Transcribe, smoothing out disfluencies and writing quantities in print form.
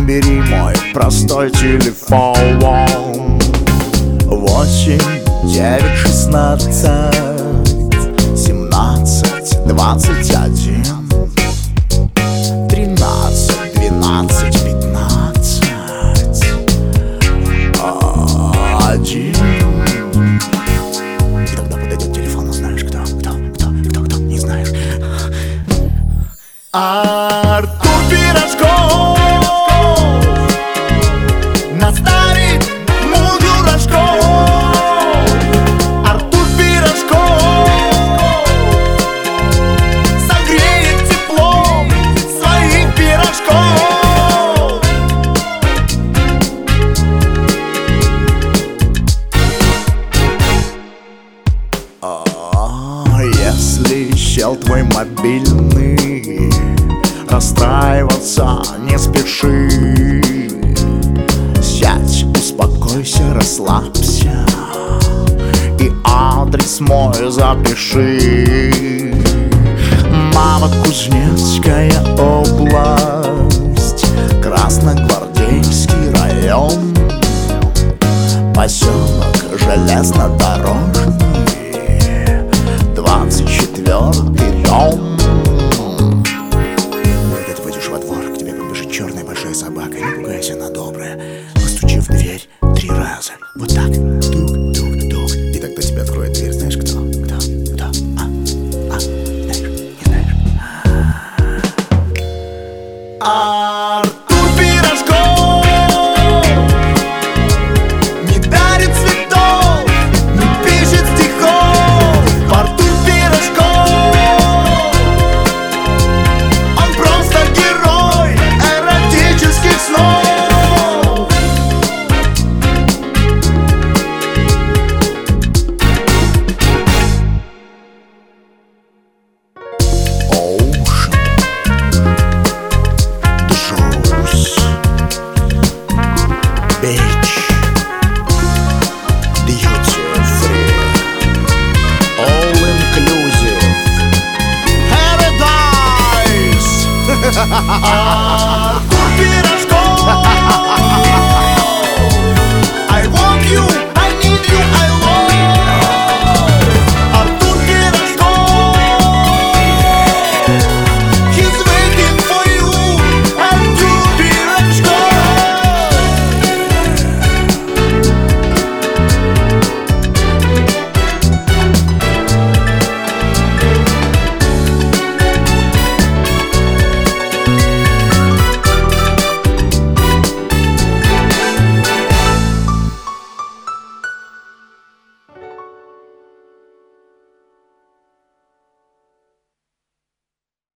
Набери мой простой телефон 8, 9, 16, 17, 21, 13, 12, 15, 1. И тогда подойдет телефон, узнаешь, кто, не знаешь. Артур Пирожков наставит мужу рожков. Артур Пирожков согреет теплом своих пирожков. Если щел твой мобильный, расстраиваться не спеши. Сядь, успокойся, расслабься и адрес мой запиши. Новокузнецкая область, Красногвардейский район, поселок Железнодорожный, 24-й дом. Когда ты выйдешь во двор, к тебе побежит черная большая собака. Не пугайся, она добрая. Постучи в дверь 3 раза. Вот так. Тук-тук-тук. И тогда тебе откроет дверь. Знаешь кто? Знаешь? Не знаешь? Артур